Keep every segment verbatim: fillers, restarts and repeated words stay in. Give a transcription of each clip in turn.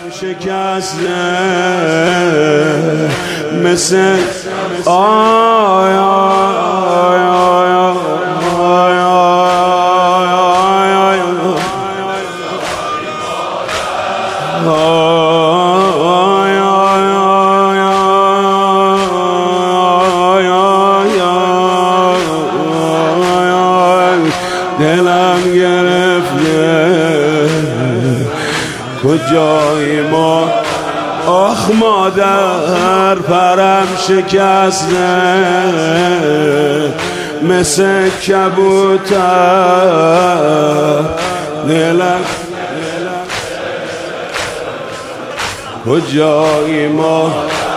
شکسته مثل آی آی آی دلم گرفته کجای ما آخ مادر پرم شکسته مثل کبوتر دلم کجای ما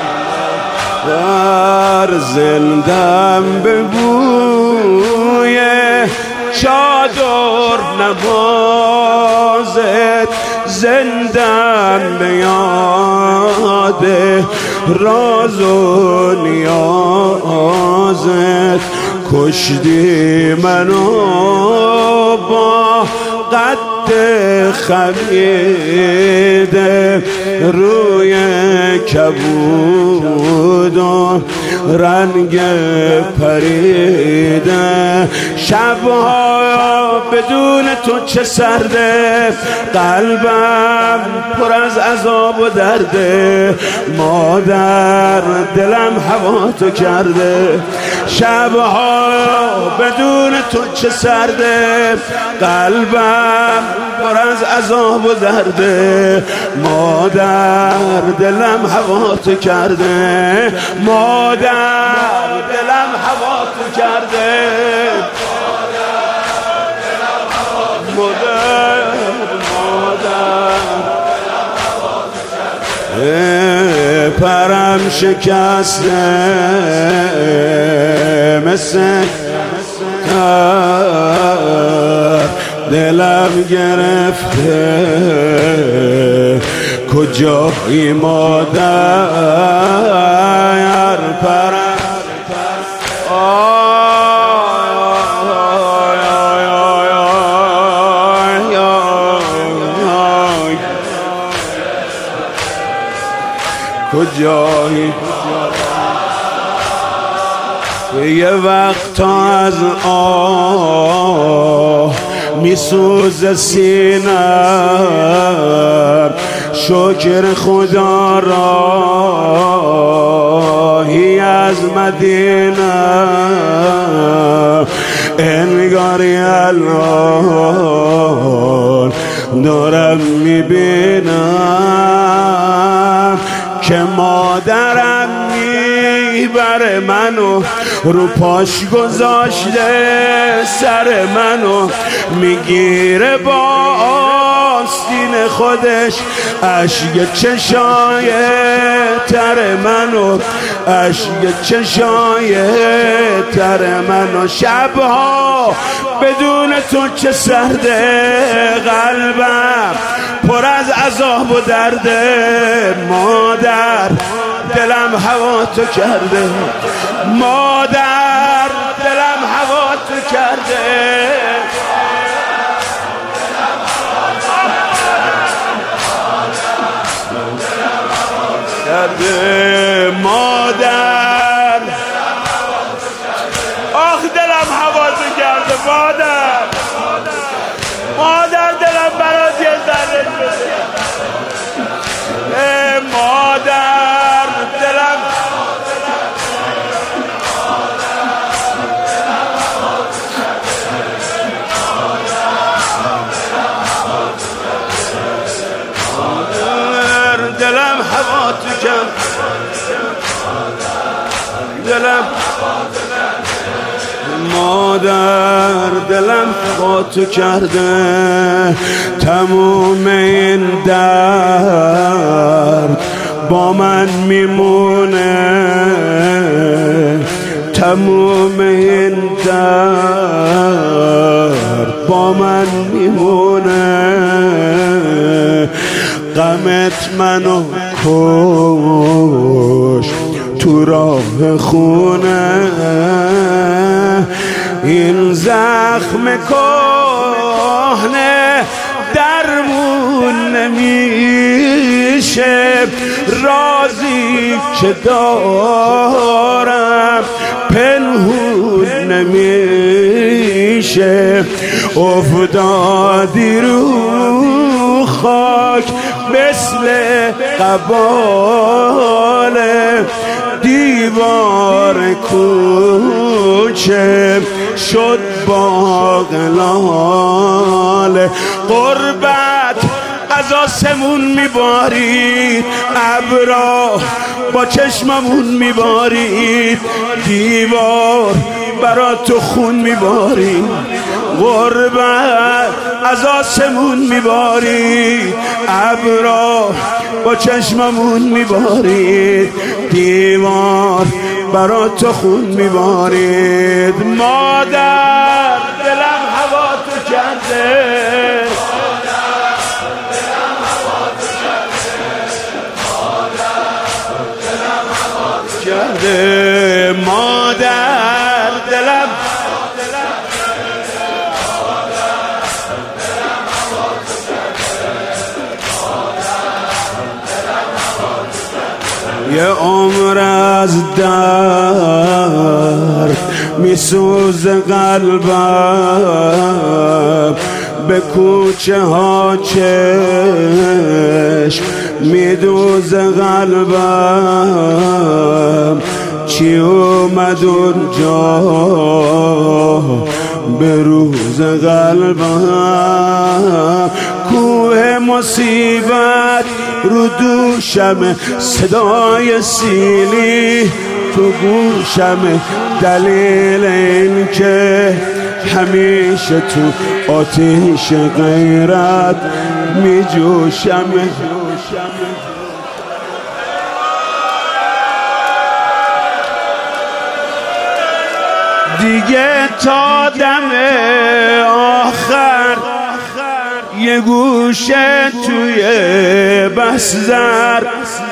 در زندم به بوی چادر نمازت زندم به یاد راز و نیازت کشتی منو با قد خمیده روی کبود و رنگ پریده شبها بدون تو چه سرده قلبم پر از عذاب و درده مادر دلم هوا تو کرده شبها بدون تو چه سرده قلبم پر از عذاب و درده مادر دلم هوا تو کرده مادر دلم هوا تو کرده مادر مادر پرم شکسته مثل دلم گرفته کجایی مادر پرم کجایی یه وقت از آه میسوز سینم شکر خدا راهی از مدینه انگاری الان دارم میبینم که مادرم میبره منو رو پاش گذاشته سر منو میگیره با آستین خودش اشک چشای تر منو اشک چشای تر منو شبها بدون تو چه سرده قلبم پر از عذاب و درده مادر دلم هوا تو کرده مادر دلم هوا تو کرده کرده مادر آخ دلم هوا تو کرده مادر مادر دلم برات یه ذره بده مادر دلم دلم هوا تو کرد دلم مادر دلم هوا تو کرده تموم این درد با من میمونه تموم این درد با من میمونه غمت منو کش تو راه خونه این زخم کهنه درمون نمیشه رازی که دارم پنهون نمیشه. افتادی رو خاک مثل قبال دیوار کوچه شد باغلال. قربت از آسمون میبارید، ابرا با چشممون میبارید، دیوار برا تو خون میبارید. غربت از آسمون میبارید، ابرا با چشممون میبارید، دیوار برا تو خون میبارید. مادر دلم هوا تو کرده، کرده مادر دلم یه عمر از درد میسوزه قلبم، به کوچه ها چشم میدوزه قلبم. چی اومد اونجا به روز قلبم؟ کوه مصیبت رو دوشم، صدای سیلی تو گوشم، دلیل این که همیشه تو آتیش غیرت می جوشم. دیگه تا دم آخر یه گوشه توی بستر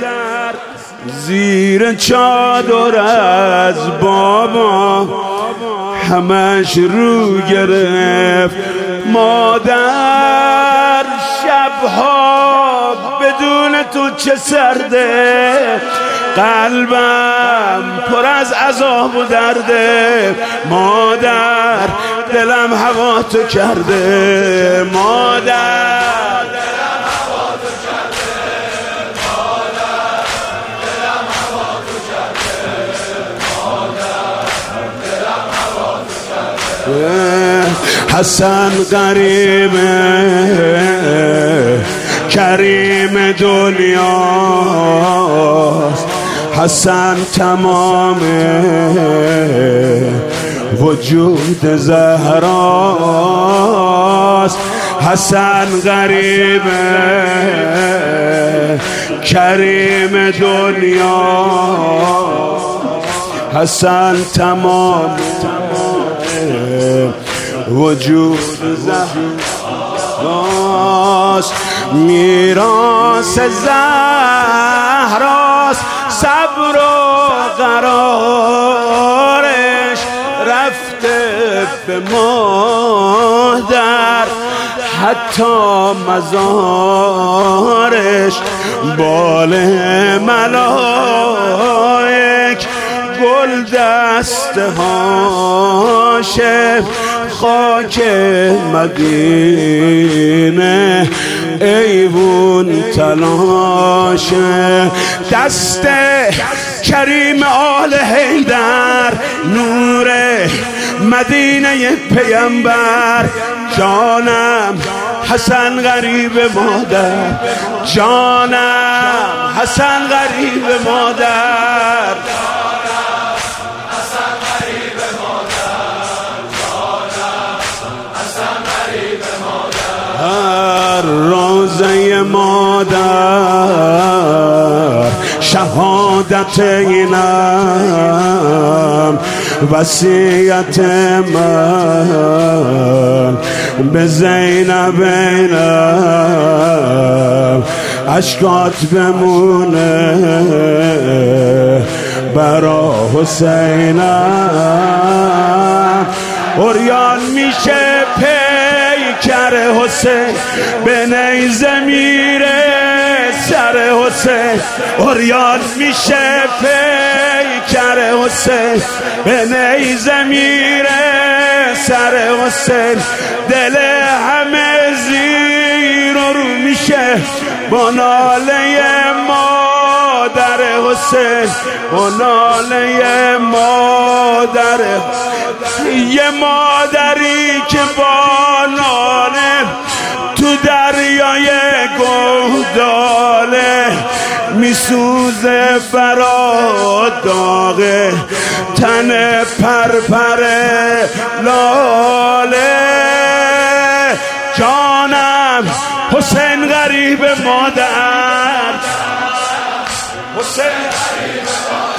زیر چادر از بابا همش رو گرفت. مادر شبها بدون تو چه سرده، قلبم پر از عذاب و درده. مادر دلم هوا تو کرده، مادر دلم هوا تو کرده، مادر دلم هوا تو کرده، مادر دلم هوا تو کرده. حسن غریبه کریم دنیاست، حسن تمام وجود زهراست. حسن غریبه کریم دنیاست، حسن تمام وجود زهراست. میراث زهراست، صبر و قرارش رفته به مادر، حتی مزارش بال ملائک گل دسته هاشه، خاک مدینه ایوون تلاشه. دست کریم آل حیدر نور مدینه پیمبر، جانم حسن غریب مادر، جانم حسن غریب مادر، روزه مادر شهادت اینم، وصیت من به زینب اینم، اشکات بمونه برا حسینم. اوریان میشه پیکر حسین، به نیزه میره سر حسین اوریان میشه پیکر حسین به نیزه میره سر حسین دل همه زیر و رو میشه با ناله مادر حسین با ناله مادر یه مادری که با ناله تو دریای گهداله میسوزه برا داغه تن پرپر لاله جانم حسین غریب مادر حسین غریب مادر